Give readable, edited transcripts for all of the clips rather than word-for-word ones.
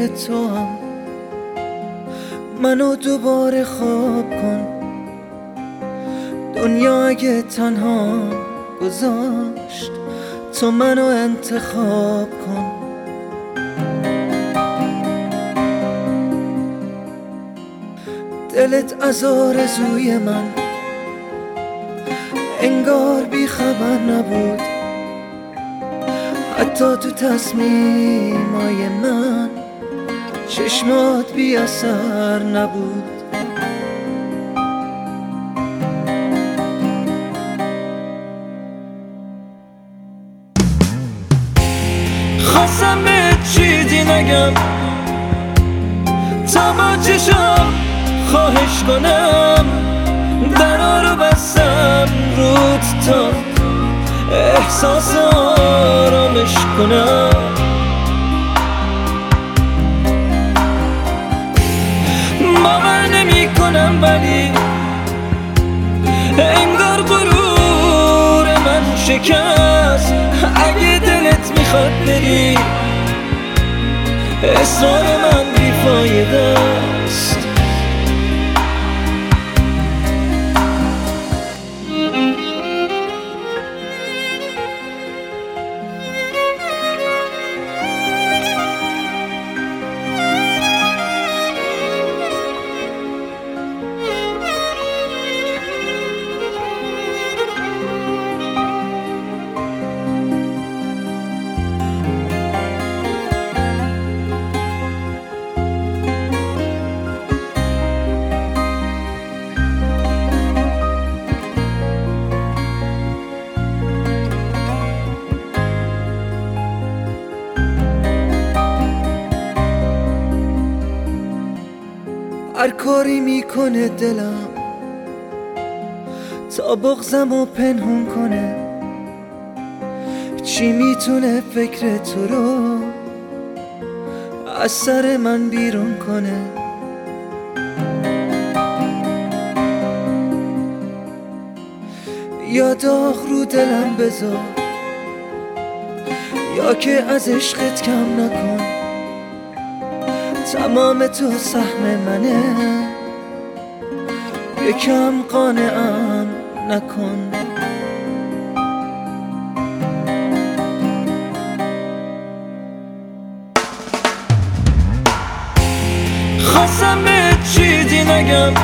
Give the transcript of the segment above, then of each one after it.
فکر تو هم منو دوباره خواب کن. دنیا اگه تنها گذاشت تو منو انتخاب کن. دلت از آرزوی من انگار بی خبر نبود، حتی تو تصمیمای من چشمات بی اثر نبود. خواستم به چیزی نگم تا با چشم خواهش کنم، درا رو بستم رود تا احساس آرامش کنم. باور نمی کنم ولی انگار غرور من شکست. اگه دلت میخواد بری اصرار من بیفایده است. هر کاری میکنه دلم تا بغضمو پنهون کنه، چی میتونه فکر تو رو از سر من بیرون کنه. یا داغ رو دلم بذار یا که از عشقت کم نکن. تمام تو سهم منه، یکم قانعم نکن. خواستم به چیزی نگم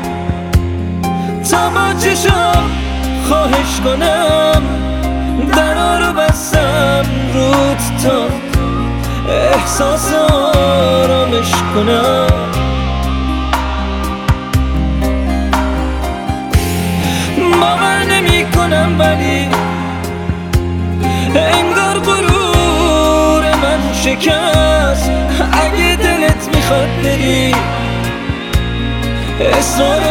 تا با چشم خواهش کنم، درا رو بستم رود تا احساس آرامش کنم. باور نمی کنم ولی انگار غرور من شکست. اگه دلت میخواد بری اصرار